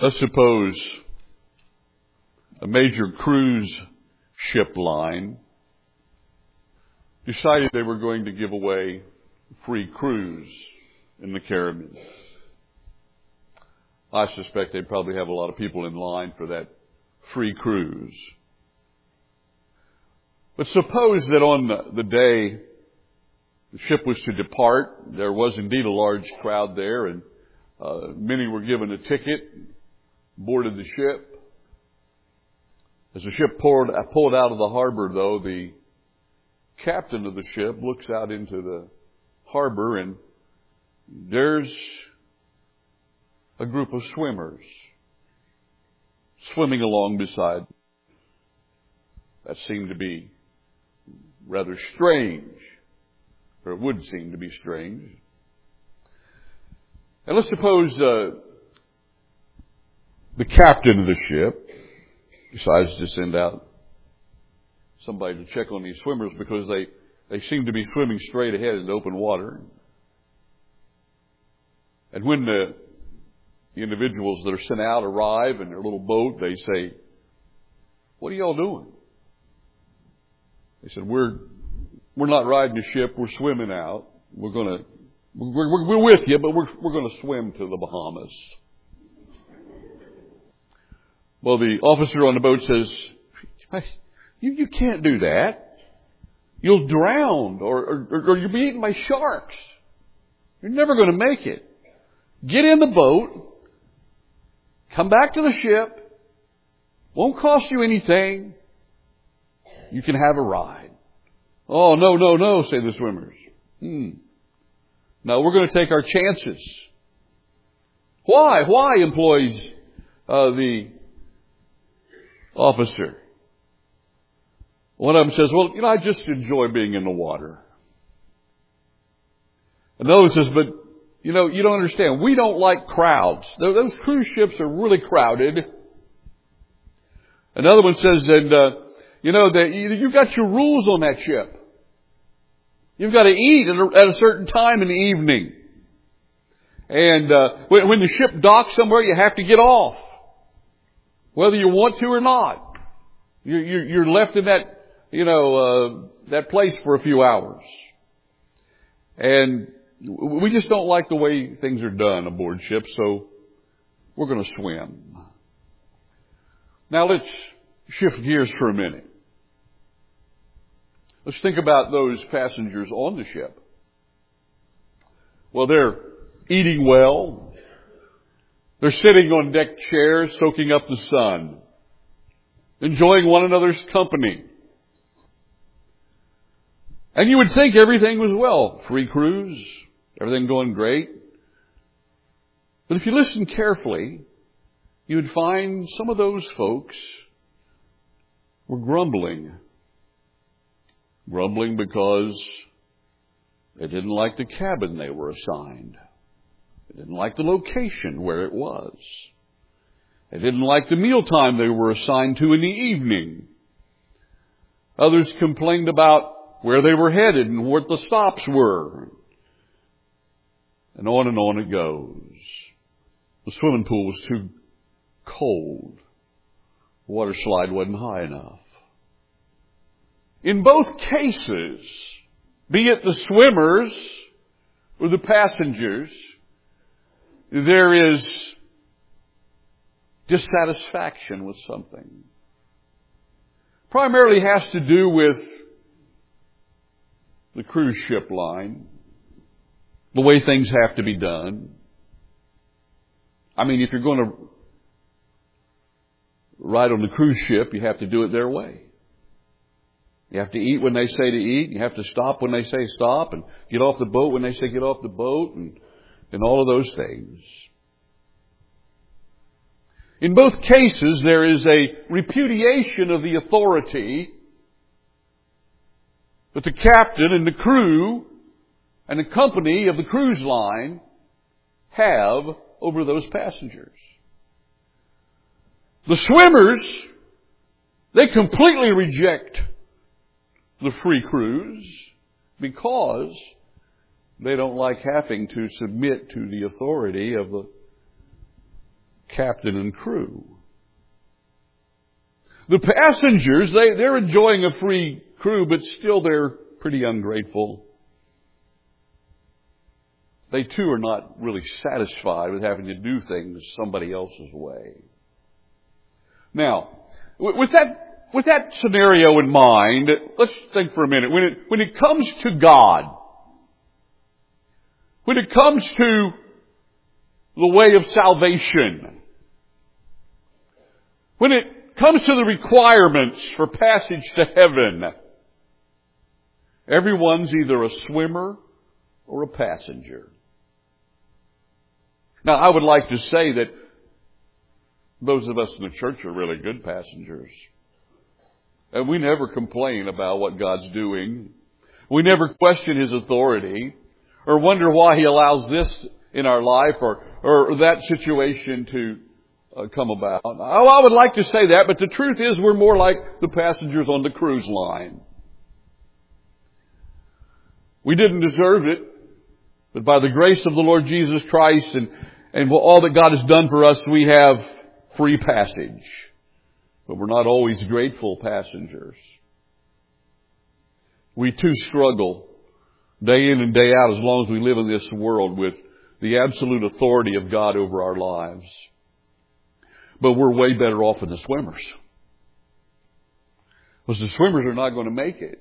Let's suppose a major cruise ship line decided they were going to give away free cruise in the Caribbean. I suspect they'd probably have a lot of people in line for that free cruise. But suppose that on the day the ship was to depart, there was indeed a large crowd there, and many were given a ticket, boarded the ship. As the ship pulled out of the harbor, though, the captain of the ship looks out into the harbor, and there's a group of swimmers swimming along beside. That seemed to be rather strange, or it would seem to be strange. And let's suppose the captain of the ship decides to send out somebody to check on these swimmers because they seem to be swimming straight ahead in open water. And when the individuals that are sent out arrive in their little boat, they say, "What are y'all doing?" They said, "We're not riding the ship. We're swimming out. We're with you, but we're going to swim to the Bahamas." Well, the officer on the boat says, "You can't do that. You'll drown, or you'll be eaten by sharks. You're never going to make it. Get in the boat. Come back to the ship. Won't cost you anything. You can have a ride." "Oh, no, say the swimmers. No, we're going to take our chances." Why, employs the officer. One of them says, "Well, I just enjoy being in the water." Another says, "But, you don't understand. We don't like crowds. Those cruise ships are really crowded." Another one says, that you've got your rules on that ship. You've got to eat at a certain time in the evening. And when the ship docks somewhere, you have to get off, whether you want to or not. You're left in that, that place for a few hours. And we just don't like the way things are done aboard ship, so we're going to swim. Now let's shift gears for a minute. Let's think about those passengers on the ship. Well, they're eating well. They're sitting on deck chairs, soaking up the sun, enjoying one another's company. And you would think everything was well. Free cruise, everything going great. But if you listen carefully, you would find some of those folks were grumbling. Grumbling because they didn't like the cabin they were assigned. They didn't like the location where it was. They didn't like the mealtime they were assigned to in the evening. Others complained about where they were headed and what the stops were. And on it goes. The swimming pool was too cold. The water slide wasn't high enough. In both cases, be it the swimmers or the passengers, there is dissatisfaction with something. Primarily has to do with the cruise ship line, the way things have to be done. I mean, if you're going to ride on the cruise ship, you have to do it their way. You have to eat when they say to eat. You have to stop when they say stop, and get off the boat when they say get off the boat, and all of those things. In both cases, there is a repudiation of the authority that the captain and the crew and the company of the cruise line have over those passengers. The swimmers, they completely reject the free cruise because they don't like having to submit to the authority of the captain and crew. The passengers, they're enjoying a free crew, but still they're pretty ungrateful. They too are not really satisfied with having to do things somebody else's way. Now, with that scenario in mind, let's think for a minute. When it comes to God, when it comes to the way of salvation, when it comes to the requirements for passage to heaven, everyone's either a swimmer or a passenger. Now, I would like to say that those of us in the church are really good passengers. And we never complain about what God's doing. We never question His authority or wonder why He allows this in our life or that situation to come about. I would like to say that, but the truth is we're more like the passengers on the cruise line. We didn't deserve it, but by the grace of the Lord Jesus Christ and all that God has done for us, we have free passage. But we're not always grateful passengers. We too struggle day in and day out as long as we live in this world with the absolute authority of God over our lives. But we're way better off than the swimmers. Because the swimmers are not going to make it.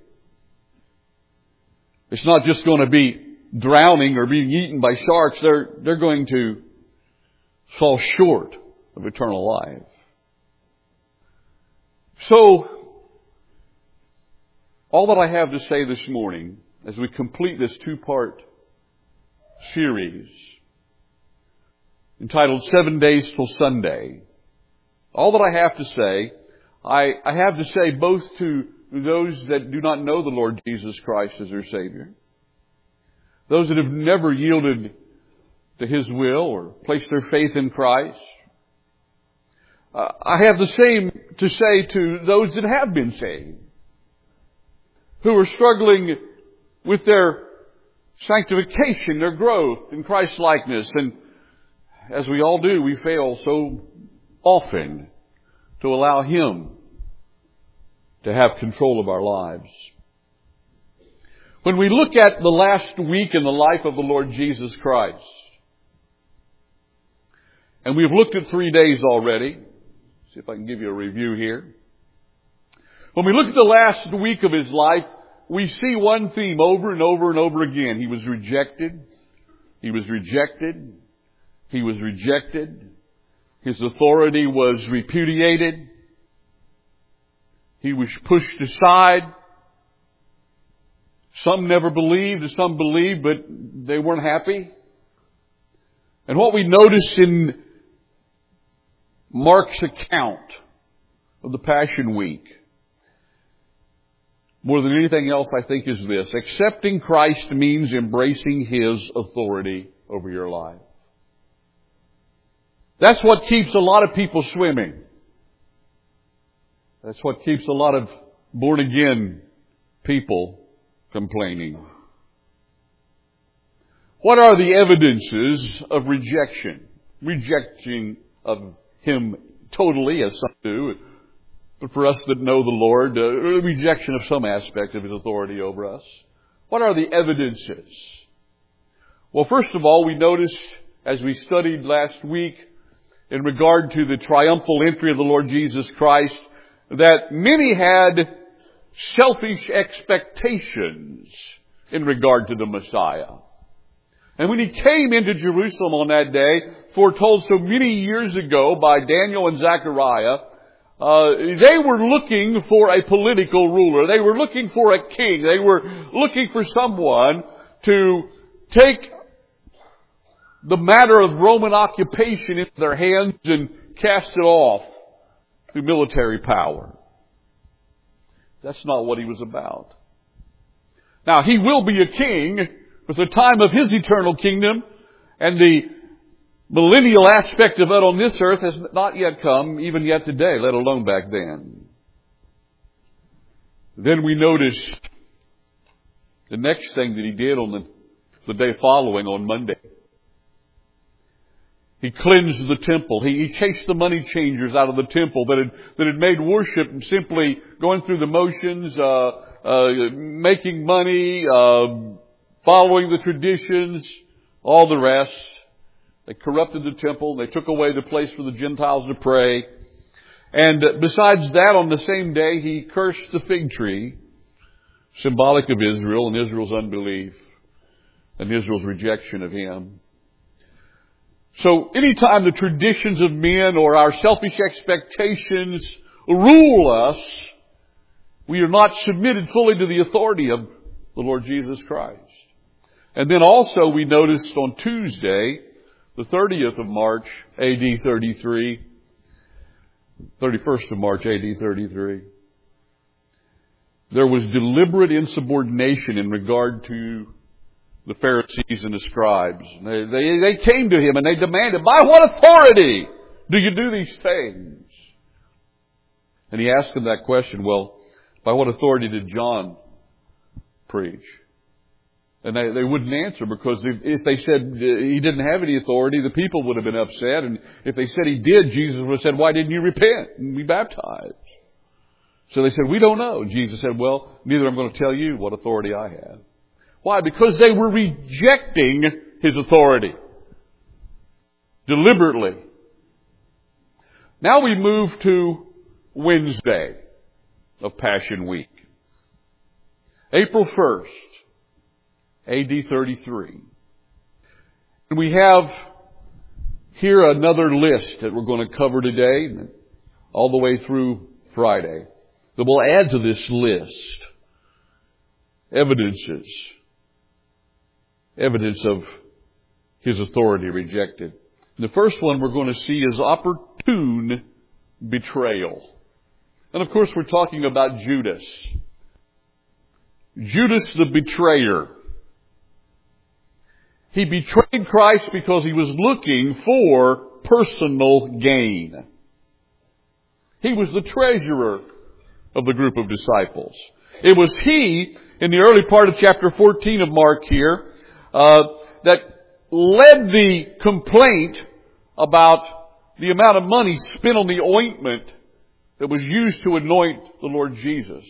It's not just going to be drowning or being eaten by sharks. They're going to fall short of eternal life. So, all that I have to say this morning as we complete this two-part series entitled 7 Days Till Sunday, all that I have to say, I have to say both to those that do not know the Lord Jesus Christ as their Savior, those that have never yielded to His will or placed their faith in Christ. I have the same to say to those that have been saved, who are struggling with their sanctification, their growth in Christ-likeness. And as we all do, we fail so often to allow Him to have control of our lives. When we look at the last week in the life of the Lord Jesus Christ, and we've looked at 3 days already. See if I can give you a review here. When we look at the last week of His life, we see one theme over and over and over again. He was rejected. He was rejected. He was rejected. His authority was repudiated. He was pushed aside. Some never believed, and some believed, but they weren't happy. And what we notice in Mark's account of the Passion Week, more than anything else, I think, is this. Accepting Christ means embracing His authority over your life. That's what keeps a lot of people swimming. That's what keeps a lot of born-again people complaining. What are the evidences of rejection? Rejecting of Him totally, as some do. But for us that know the Lord, rejection of some aspect of His authority over us. What are the evidences? Well, first of all, we noticed, as we studied last week, in regard to the triumphal entry of the Lord Jesus Christ, that many had selfish expectations in regard to the Messiah. And when He came into Jerusalem on that day, foretold so many years ago by Daniel and Zechariah, they were looking for a political ruler. They were looking for a king. They were looking for someone to take the matter of Roman occupation into their hands and cast it off through military power. That's not what He was about. Now, He will be a king, but the time of His eternal kingdom and the millennial aspect of it on this earth has not yet come, even yet today, let alone back then. Then we notice the next thing that He did on the day following, on Monday. He cleansed the temple. He chased the money changers out of the temple that had made worship simply going through the motions, making money, following the traditions, all the rest. They corrupted the temple. They took away the place for the Gentiles to pray. And besides that, on the same day, he cursed the fig tree, symbolic of Israel and Israel's unbelief and Israel's rejection of him. So anytime the traditions of men or our selfish expectations rule us, we are not submitted fully to the authority of the Lord Jesus Christ. And then also we noticed on Tuesday, the 30th of March, A.D. 33, 31st of March, A.D. 33, there was deliberate insubordination in regard to the Pharisees and the scribes. They came to him and they demanded, by what authority do you do these things? And he asked them that question, well, by what authority did John preach? And they wouldn't answer, because if they said he didn't have any authority, the people would have been upset. And if they said he did, Jesus would have said, why didn't you repent and be baptized? So they said, we don't know. And Jesus said, well, neither am I going to tell you what authority I have. Why? Because they were rejecting his authority. Deliberately. Now we move to Wednesday of Passion Week. April 1st, A.D. 33. And we have here another list that we're going to cover today, all the way through Friday, that will add to this list evidence of his authority rejected. The first one we're going to see is opportune betrayal. And of course we're talking about Judas. Judas the betrayer. He betrayed Christ because he was looking for personal gain. He was the treasurer of the group of disciples. It was he, in the early part of chapter 14 of Mark here, that led the complaint about the amount of money spent on the ointment that was used to anoint the Lord Jesus.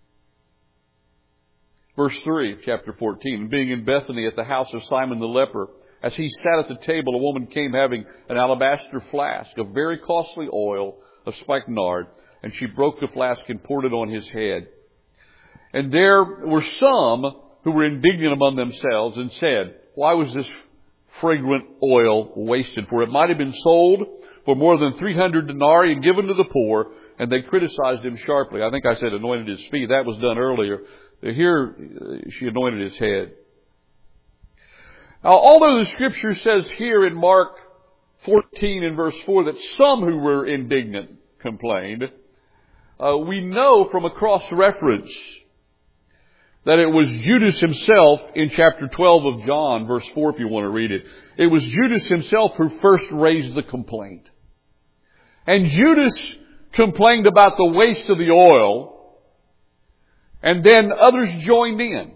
Verse 3 of chapter 14, being in Bethany at the house of Simon the leper, as he sat at the table, a woman came having an alabaster flask of very costly oil of spikenard, and she broke the flask and poured it on his head. And there were some who were indignant among themselves and said, why was this fragrant oil wasted? For it might have been sold for more than 300 denarii and given to the poor. And they criticized him sharply. I think I said anointed his feet. That was done earlier. Here, she anointed his head. Now, although the Scripture says here in Mark 14 and verse 4 that some who were indignant complained, we know from a cross-reference that it was Judas himself in chapter 12 of John, verse 4, if you want to read it. It was Judas himself who first raised the complaint. And Judas complained about the waste of the oil, and then others joined in.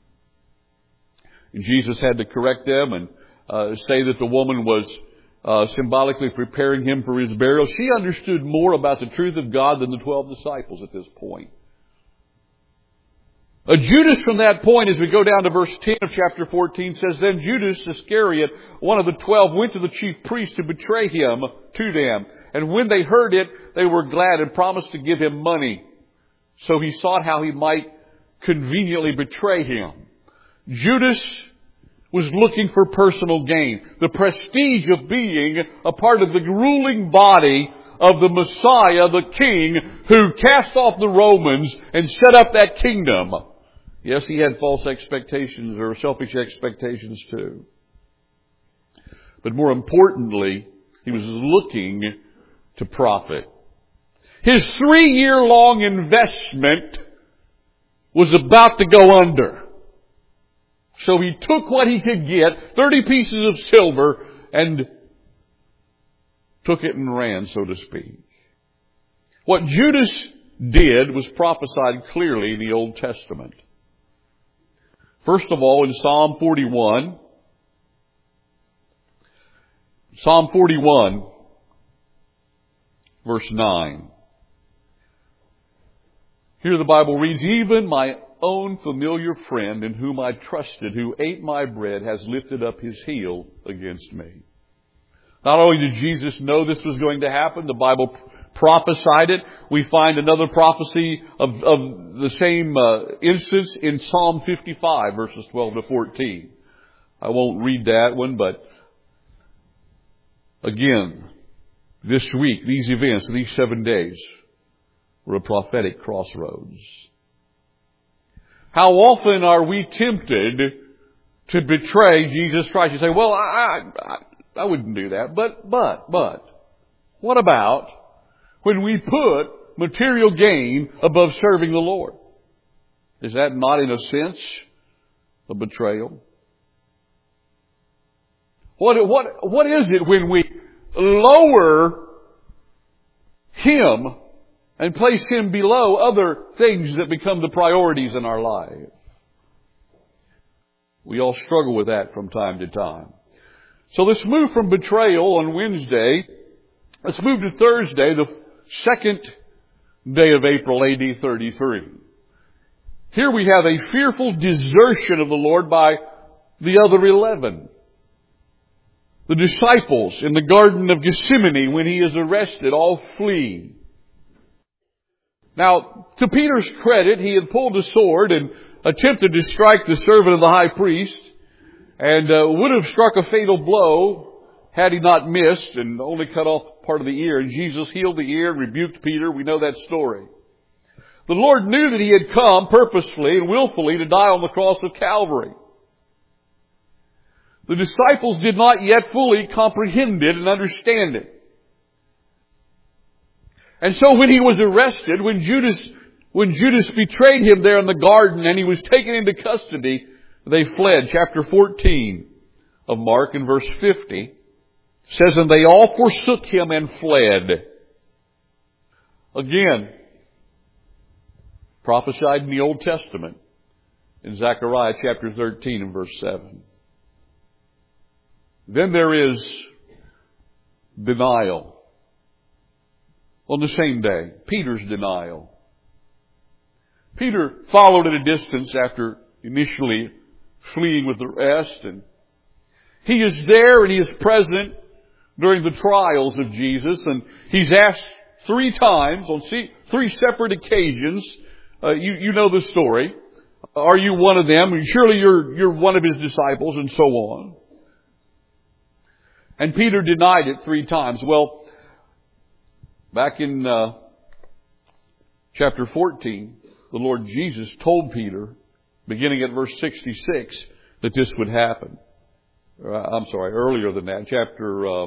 And Jesus had to correct them and say that the woman was symbolically preparing him for his burial. She understood more about the truth of God than the 12 disciples at this point. Judas from that point, as we go down to verse 10 of chapter 14, says, then Judas Iscariot, one of the 12, went to the chief priests to betray him to them. And when they heard it, they were glad and promised to give him money. So he sought how he might conveniently betray him. Judas was looking for personal gain. The prestige of being a part of the ruling body of the Messiah, the King, who cast off the Romans and set up that kingdom. Yes, he had false expectations or selfish expectations too. But more importantly, he was looking to profit. His 3-year-long investment was about to go under. So he took what he could get, 30 pieces of silver, and took it and ran, so to speak. What Judas did was prophesied clearly in the Old Testament. First of all, in Psalm 41, Psalm 41, verse 9. Here the Bible reads, "Even my own familiar friend in whom I trusted, who ate my bread, has lifted up his heel against me." Not only did Jesus know this was going to happen, the Bible prophesied it. We find another prophecy of the same instance in Psalm 55, verses 12 to 14. I won't read that one, but again, this week, these events, these 7 days, were a prophetic crossroads. How often are we tempted to betray Jesus Christ? You say, well, I wouldn't do that. But, what about when we put material gain above serving the Lord? Is that not, in a sense, a betrayal? What is it when we lower Him and place Him below other things that become the priorities in our life? We all struggle with that from time to time. So let's move from betrayal on Wednesday. Let's move to Thursday, the second day of April, AD 33. Here we have a fearful desertion of the Lord by the other 11. The disciples in the Garden of Gethsemane, when He is arrested, all flee. Now, to Peter's credit, he had pulled a sword and attempted to strike the servant of the high priest, and would have struck a fatal blow had he not missed and only cut off part of the ear. And Jesus healed the ear and rebuked Peter. We know that story. The Lord knew that He had come purposefully and willfully to die on the cross of Calvary. The disciples did not yet fully comprehend it and understand it. And so when He was arrested, when Judas betrayed Him there in the garden and He was taken into custody, they fled. Chapter 14 of Mark in verse 50 says, "And they all forsook Him and fled." Again, prophesied in the Old Testament in Zechariah chapter 13 and verse 7. Then there is denial. On the same day, Peter's denial. Peter followed at a distance after initially fleeing with the rest, and he is there and he is present during the trials of Jesus, and he's asked 3 times on 3 separate occasions. You know the story. Are you one of them? Surely you're one of His disciples, and so on. And Peter denied it 3 times. Well, back in chapter 14, the Lord Jesus told Peter, beginning at verse 66, that this would happen. Earlier than that, chapter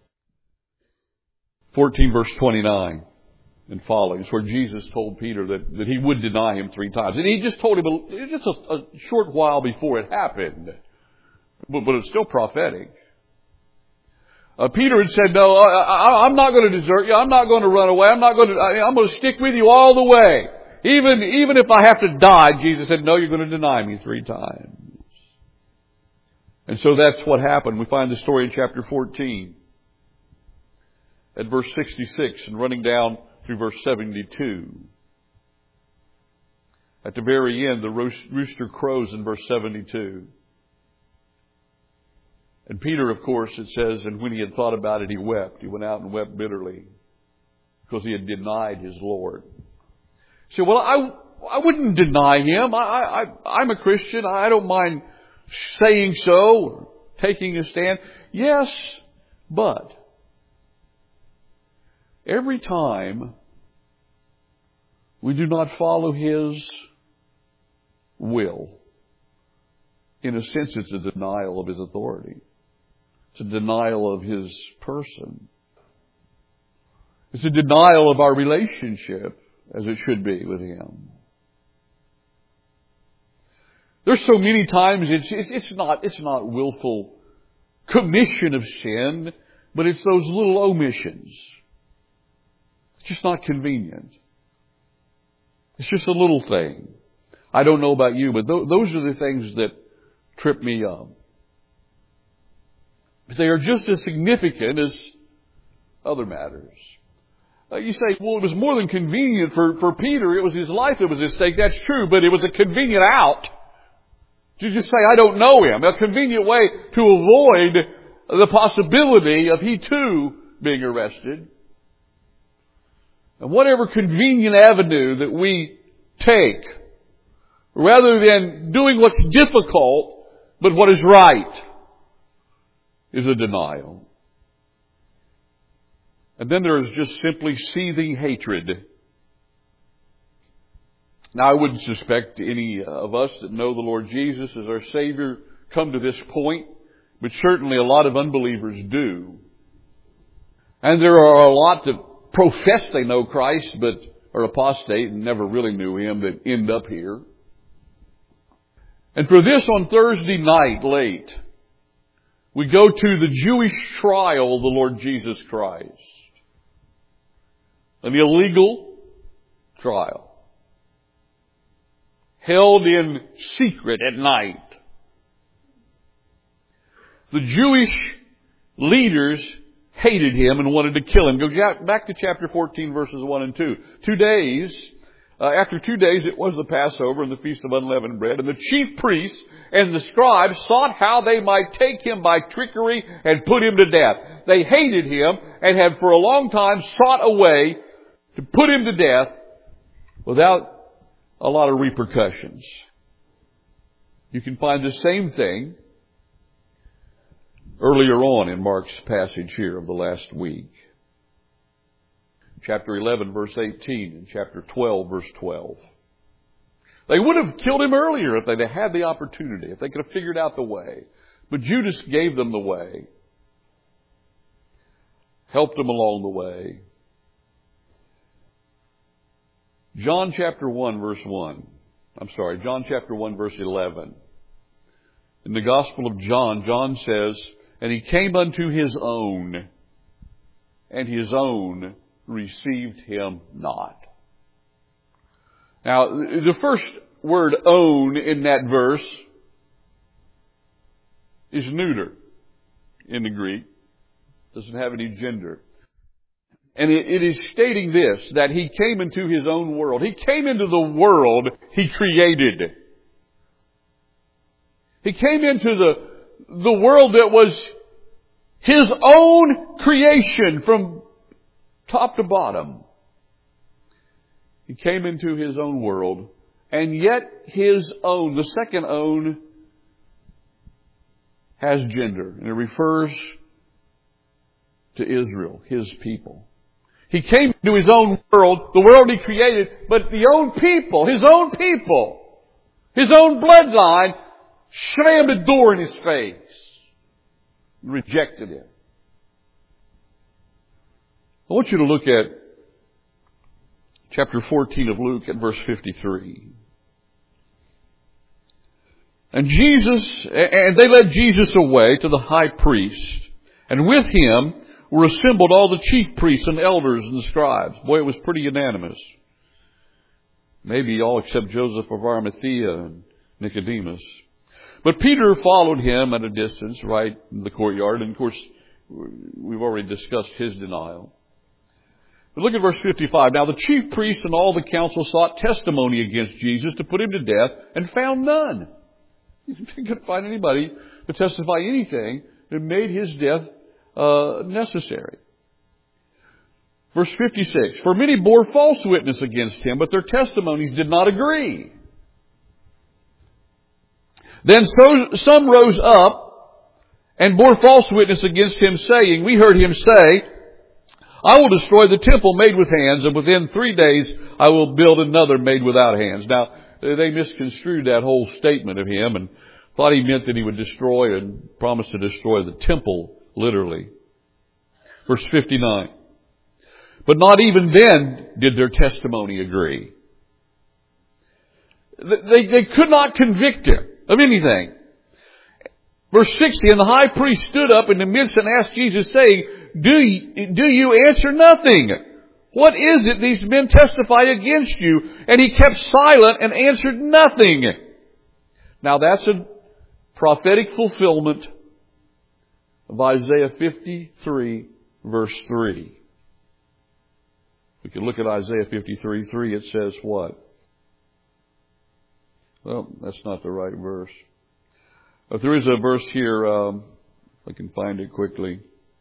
14, verse 29 and following, where Jesus told Peter that He would deny Him 3 times. And He just told him just a short while before it happened. But it's still prophetic. Peter had said, "No, I'm not going to desert you. I'm not going to run away. I'm going to stick with you all the way. Even if I have to die," Jesus said, "No, you're going to deny me 3 times." And so that's what happened. We find the story in chapter 14 at verse 66 and running down through verse 72. At the very end, the rooster crows in verse 72. And Peter, of course, it says, and when he had thought about it, he wept. He went out and wept bitterly because he had denied his Lord. He said, "Well, I wouldn't deny Him. I'm a Christian. I don't mind saying so, or taking a stand." Yes, but every time we do not follow His will, in a sense, it's a denial of His authority. It's a denial of His person. It's a denial of our relationship as it should be with Him. There's so many times it's not willful commission of sin, but it's those little omissions. It's just not convenient. It's just a little thing. I don't know about you, but those are the things that trip me up. But they are just as significant as other matters. You say, well, it was more than convenient for Peter. It was his life that was at stake. That's true, but it was a convenient out to just say, I don't know him. A convenient way to avoid the possibility of he too being arrested. And whatever convenient avenue that we take, rather than doing what's difficult, but what is right, is a denial. And then there is just simply seething hatred. Now, I wouldn't suspect any of us that know the Lord Jesus as our Savior come to this point, but certainly a lot of unbelievers do. And there are a lot that profess they know Christ, but are apostate and never really knew Him, that end up here. And for this, on Thursday night, late, we go to the Jewish trial of the Lord Jesus Christ. An illegal trial. Held in secret at night. The Jewish leaders hated Him and wanted to kill Him. Go back to chapter 14, verses 1 and 2. After 2 days, it was the Passover and the Feast of Unleavened Bread, and the chief priests and the scribes sought how they might take Him by trickery and put Him to death. They hated Him and had for a long time sought a way to put Him to death without a lot of repercussions. You can find the same thing earlier on in Mark's passage here of the last week. Chapter 11, verse 18, and chapter 12, verse 12. They would have killed Him earlier if they'd had the opportunity, if they could have figured out the way. But Judas gave them the way, helped them along the way. John chapter 1, verse 11. In the Gospel of John, John says, and He came unto His own, and His own received Him not. Now, the first word own in that verse is neuter in the Greek. Doesn't have any gender. And it is stating this, that He came into His own world. He came into the world He created. He came into the world that was His own creation from top to bottom. He came into His own world, and yet His own, the second own, has gender, and it refers to Israel, His people. He came to His own world, the world He created, but His own people, His own bloodline, slammed the door in His face and rejected Him. I want you to look at chapter 14 of Luke at verse 53. And they led Jesus away to the high priest, and with Him were assembled all the chief priests and elders and the scribes. Boy, it was pretty unanimous. Maybe all except Joseph of Arimathea and Nicodemus. But Peter followed Him at a distance, right in the courtyard. And of course, we've already discussed his denial. But look at verse 55. Now the chief priests and all the council sought testimony against Jesus to put Him to death, and found none. They couldn't find anybody to testify anything that made His death necessary. Verse 56. For many bore false witness against Him, but their testimonies did not agree. Then some rose up and bore false witness against Him, saying, we heard Him say, I will destroy the temple made with hands, and within 3 days I will build another made without hands. Now, they misconstrued that whole statement of Him and thought He meant that He would destroy and promised to destroy the temple, literally. Verse 59. But not even then did their testimony agree. They could not convict Him of anything. Verse 60, and the high priest stood up in the midst and asked Jesus, saying, Do you answer nothing? What is it these men testified against you? And He kept silent and answered nothing. Now that's a prophetic fulfillment of Isaiah 53, verse 3. We can look at Isaiah 53:3. It says what? Well, that's not the right verse. But there is a verse here, I can find it quickly,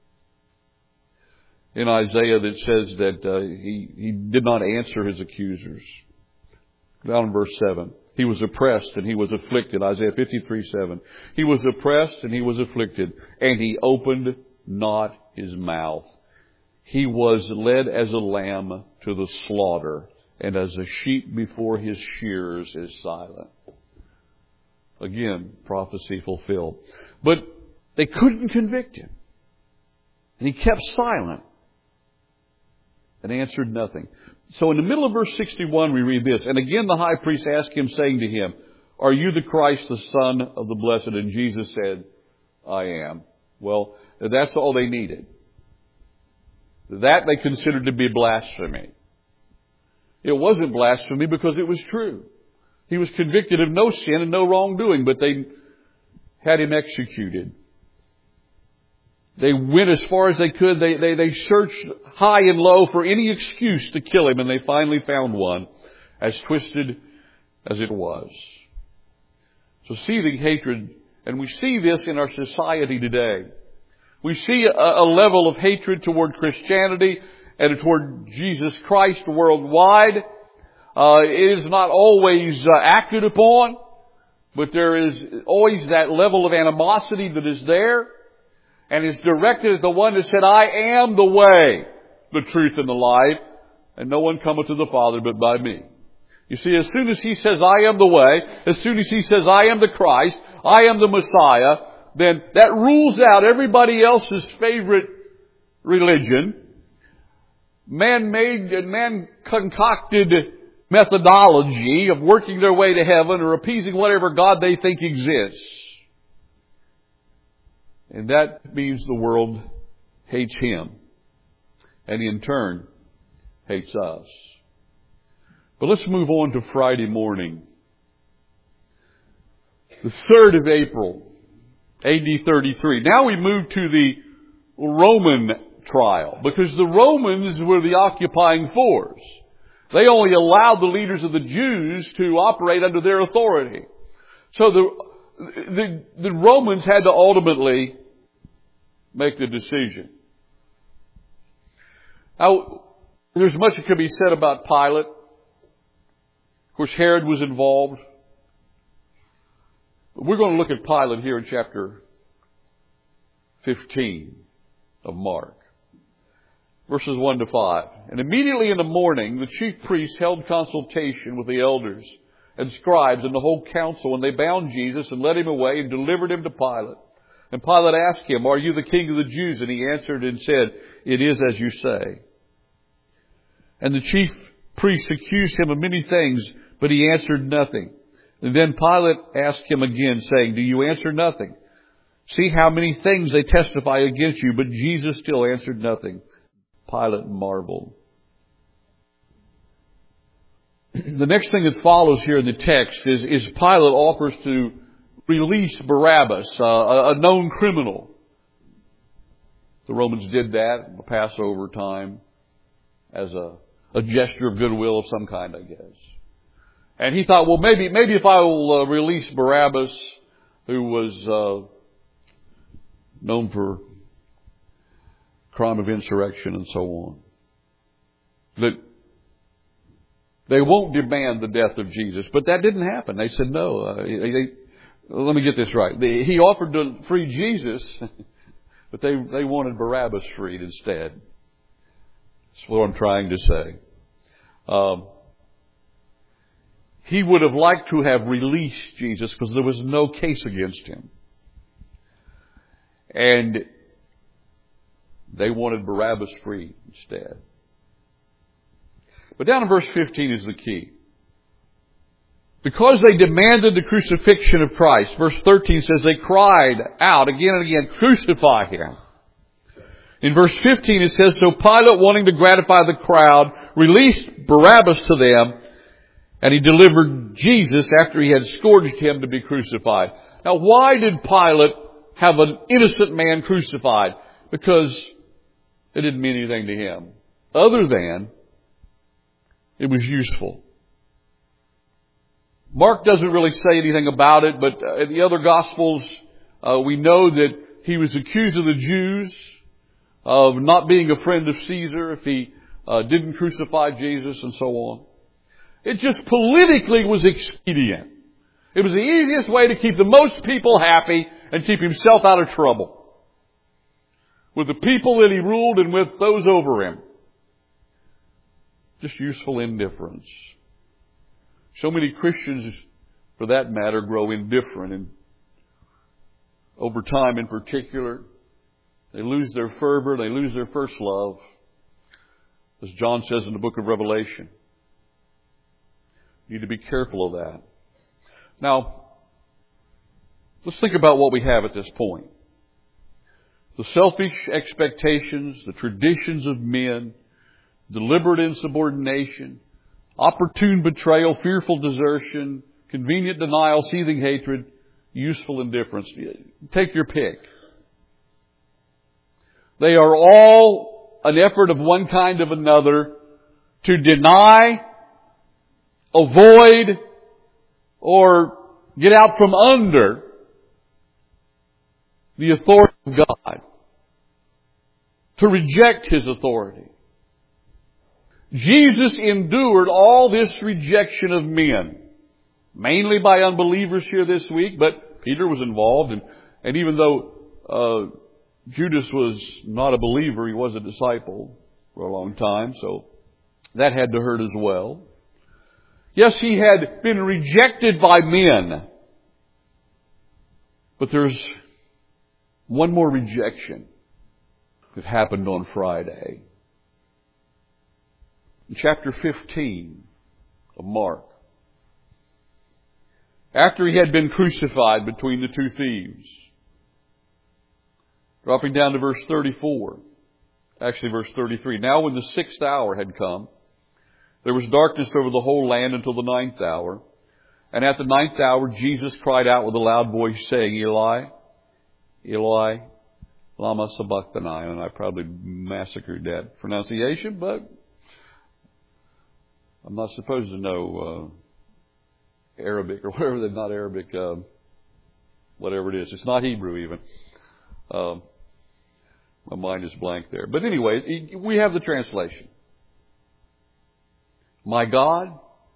in Isaiah that says that he did not answer his accusers. Down in verse 7. He was oppressed and he was afflicted. Isaiah 53:7. He was oppressed and he was afflicted, and he opened not his mouth. He was led as a lamb to the slaughter, and as a sheep before his shearers is silent. Again, prophecy fulfilled. But they couldn't convict him. And he kept silent and answered nothing. So in the middle of verse 61 we read this. And again the high priest asked him, saying to him, "Are you the Christ, the Son of the Blessed?" And Jesus said, "I am." Well, that's all they needed. That they considered to be blasphemy. It wasn't blasphemy because it was true. He was convicted of no sin and no wrongdoing, but they had him executed. They went as far as they could. They searched high and low for any excuse to kill him, and they finally found one, as twisted as it was. So seething hatred, and we see this in our society today. We see a level of hatred toward Christianity and toward Jesus Christ worldwide. It is not always acted upon, but there is always that level of animosity that is there, and is directed at the one that said, "I am the way, the truth, and the life, and no one cometh to the Father but by me." You see, as soon as he says, "I am the way," as soon as he says, "I am the Christ, I am the Messiah," then that rules out everybody else's favorite religion, man-made and man-concocted methodology of working their way to heaven or appeasing whatever God they think exists. And that means the world hates him, and in turn hates us. But let's move on to Friday morning, the 3rd of April, AD 33. Now we move to the Roman trial, because the Romans were the occupying force. They only allowed the leaders of the Jews to operate under their authority. So the Romans had to ultimately make the decision. Now, there's much that could be said about Pilate. Of course, Herod was involved. But we're going to look at Pilate here in chapter 15 of Mark. Verses 1 to 5. And immediately in the morning, the chief priests held consultation with the elders and scribes and the whole council, and they bound Jesus and led him away and delivered him to Pilate. And Pilate asked him, "Are you the king of the Jews?" And he answered and said, "It is as you say." And the chief priests accused him of many things, but he answered nothing. And then Pilate asked him again, saying, "Do you answer nothing? See how many things they testify against you." But Jesus still answered nothing. Pilate marveled. The next thing that follows here in the text is Pilate offers to release Barabbas, a known criminal. The Romans did that in the Passover time as a gesture of goodwill of some kind, I guess. And he thought, well, maybe if I will release Barabbas, who was known for crime of insurrection and so on, that they won't demand the death of Jesus. But that didn't happen. They said no. Let me get this right. He offered to free Jesus, but they wanted Barabbas freed instead. That's what I'm trying to say. He would have liked to have released Jesus because there was no case against him. And they wanted Barabbas free instead. But down in verse 15 is the key. Because they demanded the crucifixion of Christ, verse 13 says they cried out again and again, "Crucify him." In verse 15 it says, "So Pilate, wanting to gratify the crowd, released Barabbas to them, and he delivered Jesus after he had scourged him to be crucified." Now, why did Pilate have an innocent man crucified because it didn't mean anything to him, other than it was useful. Mark doesn't really say anything about it, but in the other Gospels, we know that he was accused of the Jews of not being a friend of Caesar if he didn't crucify Jesus and so on. It just politically was expedient. It was the easiest way to keep the most people happy and keep himself out of trouble with the people that he ruled and with those over him. Just useful indifference. So many Christians, for that matter, grow indifferent, and over time in particular, they lose their fervor, they lose their first love, as John says in the book of Revelation. You need to be careful of that. Now, let's think about what we have at this point. The selfish expectations, the traditions of men, deliberate insubordination, opportune betrayal, fearful desertion, convenient denial, seething hatred, useful indifference. Take your pick. They are all an effort of one kind of another to deny, avoid, or get out from under the authority of God. To reject His authority. Jesus endured all this rejection of men. Mainly by unbelievers here this week, but Peter was involved. And even though Judas was not a believer, he was a disciple for a long time. So that had to hurt as well. Yes, he had been rejected by men. But there's one more rejection that happened on Friday. In chapter 15 of Mark. After he had been crucified between the two thieves. Dropping down to verse 34. Actually verse 33. Now when the 6th hour had come, there was darkness over the whole land until the 9th hour. And at the 9th hour, Jesus cried out with a loud voice, saying, Eli, Eli, lama sabachthani. And I probably massacred that pronunciation, but I'm not supposed to know Arabic or whatever. Not Arabic, whatever it is. It's not Hebrew even. My mind is blank there. But anyway, we have the translation. My God,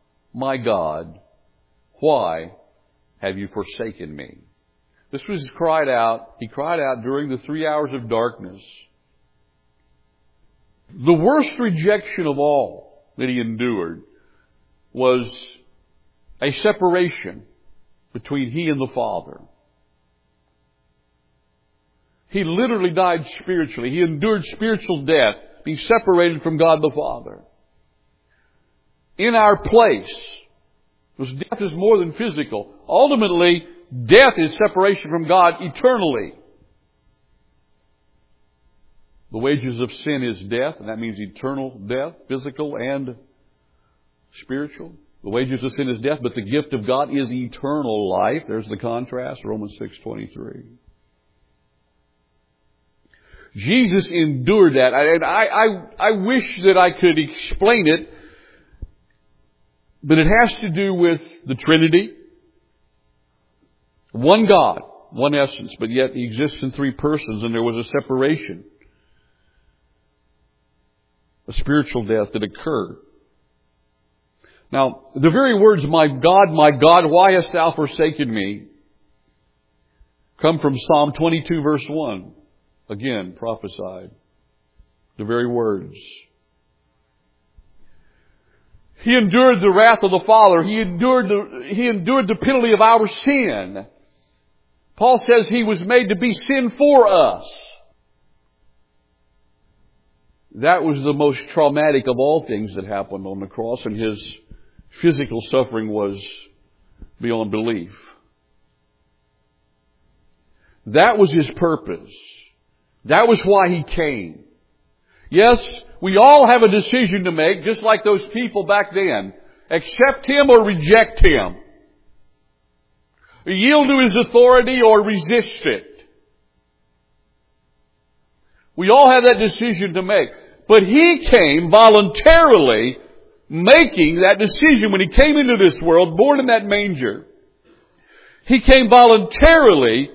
why have you forsaken me? This was cried out. He cried out during the 3 hours of darkness. The worst rejection of all that he endured was a separation between he and the Father. He literally died spiritually. He endured spiritual death, being separated from God the Father. In our place. Because death is more than physical. Ultimately, death is separation from God eternally. The wages of sin is death, and that means eternal death, physical and spiritual. The wages of sin is death, but the gift of God is eternal life. There's the contrast, Romans 6:23. Jesus endured that. And I wish that I could explain it, but it has to do with the Trinity. One God, one essence, but yet He exists in three persons, and there was a separation. A spiritual death that occurred. Now, the very words, my God, why hast thou forsaken me, come from Psalm 22 verse 1. Again, prophesied. The very words. He endured the wrath of the Father. He endured the penalty of our sin. Paul says He was made to be sin for us. That was the most traumatic of all things that happened on the cross, and His physical suffering was beyond belief. That was His purpose. That was why He came. Yes, we all have a decision to make, just like those people back then. Accept Him or reject Him. Yield to His authority or resist it. We all have that decision to make. But He came voluntarily making that decision when He came into this world, born in that manger. He came voluntarily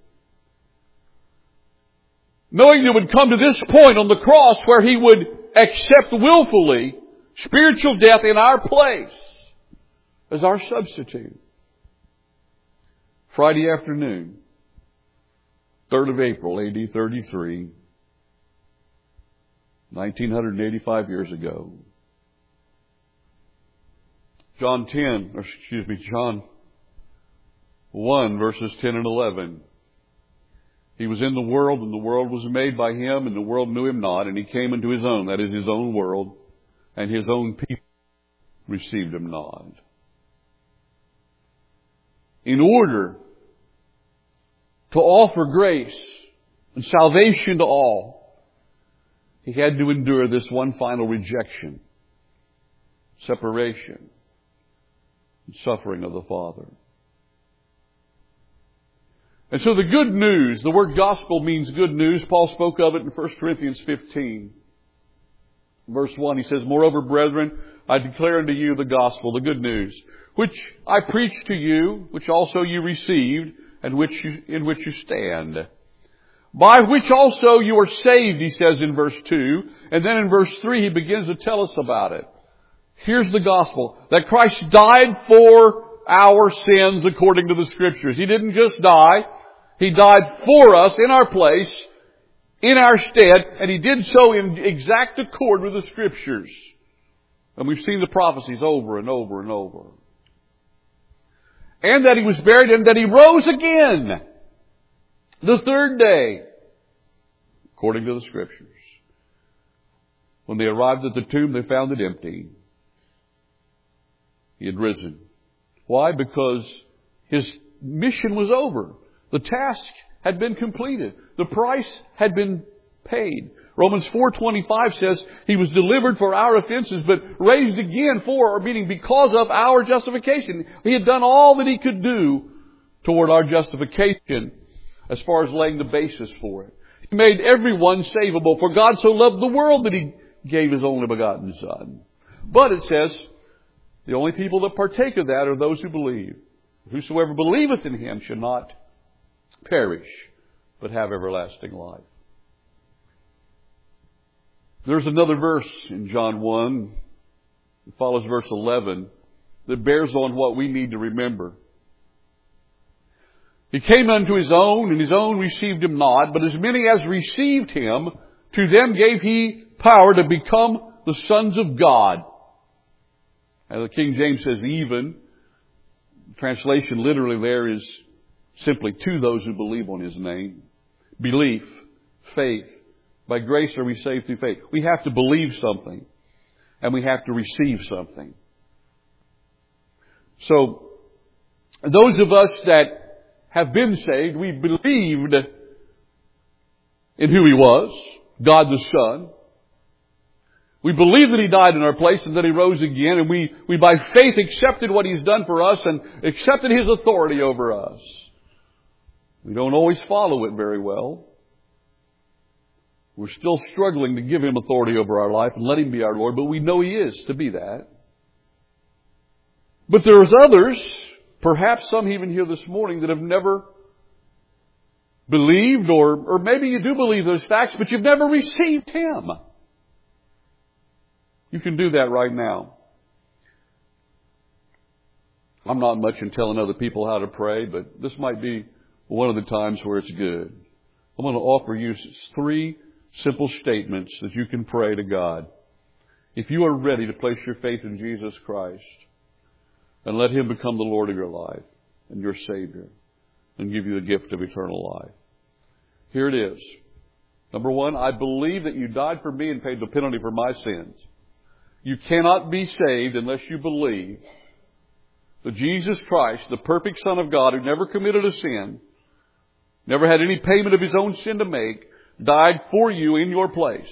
knowing it would come to this point on the cross where He would accept willfully spiritual death in our place as our substitute. Friday afternoon, 3rd of April, A.D. 33, 1985 years ago. John 1, verses 10 and 11. He was in the world, and the world was made by Him, and the world knew Him not, and He came into His own, that is His own world, and His own people received Him not. In order to offer grace and salvation to all, He had to endure this one final rejection, separation, and suffering of the Father. And so the good news, the word gospel means good news. Paul spoke of it in 1 Corinthians 15. Verse 1, he says, Moreover, brethren, I declare unto you the gospel, the good news, which I preached to you, which also you received, and in which you stand. By which also you are saved, he says in verse 2. And then in verse 3, he begins to tell us about it. Here's the gospel, that Christ died for our sins according to the Scriptures. He didn't just die. He died for us in our place, in our stead, and He did so in exact accord with the Scriptures. And we've seen the prophecies over and over and over. And that He was buried and that He rose again the third day, according to the Scriptures. When they arrived at the tomb, they found it empty. He had risen. Why? Because His mission was over. The task had been completed. The price had been paid. Romans 4:25 says He was delivered for our offenses, but raised again for, or meaning because of, our justification. He had done all that He could do toward our justification as far as laying the basis for it. He made everyone savable. For God so loved the world that He gave His only begotten Son. But it says, the only people that partake of that are those who believe. Whosoever believeth in Him should not perish, but have everlasting life. There's another verse in John 1, that follows verse 11, that bears on what we need to remember. He came unto His own, and His own received Him not. But as many as received Him, to them gave He power to become the sons of God. And the King James says even. Translation literally there is simply to those who believe on His name. Belief, faith. By grace are we saved through faith. We have to believe something, and we have to receive something. So, those of us that have been saved, we believed in who He was, God the Son. We believe that He died in our place and that He rose again, and we by faith accepted what He's done for us and accepted His authority over us. We don't always follow it very well. We're still struggling to give Him authority over our life and let Him be our Lord, but we know He is to be that. But there's others, perhaps some even here this morning, that have never believed, or maybe you do believe those facts, but you've never received Him. You can do that right now. I'm not much in telling other people how to pray, but this might be one of the times where it's good. I'm going to offer you 3 simple statements that you can pray to God. If you are ready to place your faith in Jesus Christ and let Him become the Lord of your life and your Savior and give you the gift of eternal life. Here it is. Number 1, I believe that You died for me and paid the penalty for my sins. You cannot be saved unless you believe that Jesus Christ, the perfect Son of God, who never committed a sin, never had any payment of His own sin to make, died for you in your place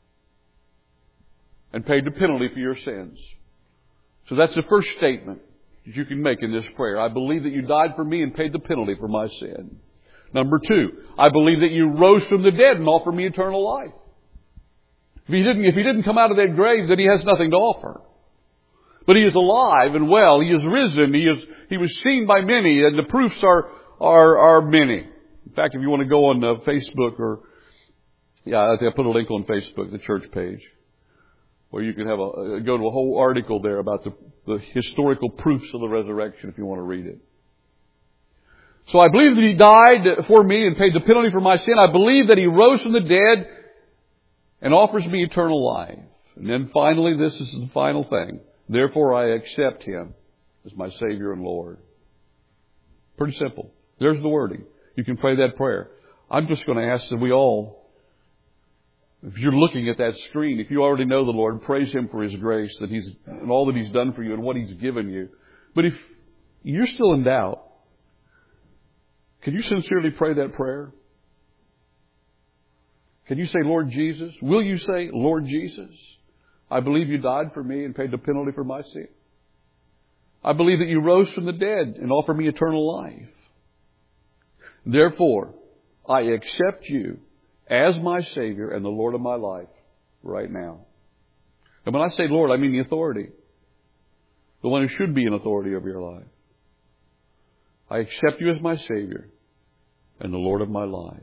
and paid the penalty for your sins. So that's the first statement that you can make in this prayer. I believe that You died for me and paid the penalty for my sin. Number 2, I believe that you rose from the dead and offer me eternal life. If he didn't come out of that grave, then he has nothing to offer. But he is alive and well. He is risen. He was seen by many, and the proofs are many. In fact, if you want to go on Facebook I put a link on Facebook, the church page, where you can go to a whole article there about the historical proofs of the resurrection if you want to read it. So I believe that he died for me and paid the penalty for my sin. I believe that he rose from the dead and offers me eternal life. And then finally, this is the final thing. Therefore, I accept him as my Savior and Lord. Pretty simple. There's the wording. You can pray that prayer. I'm just going to ask that we all, if you're looking at that screen, if you already know the Lord, praise him for his grace and all that he's done for you and what he's given you. But if you're still in doubt, can you sincerely pray that prayer? Can you say, Lord Jesus? Will you say, Lord Jesus, I believe you died for me and paid the penalty for my sin. I believe that you rose from the dead and offer me eternal life. Therefore, I accept you as my Savior and the Lord of my life right now. And when I say Lord, I mean the authority. The one who should be in authority over your life. I accept you as my Savior and the Lord of my life.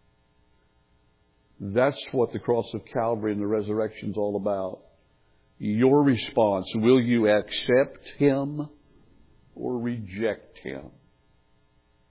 That's what the cross of Calvary and the resurrection is all about. Your response. Will you accept him or reject him?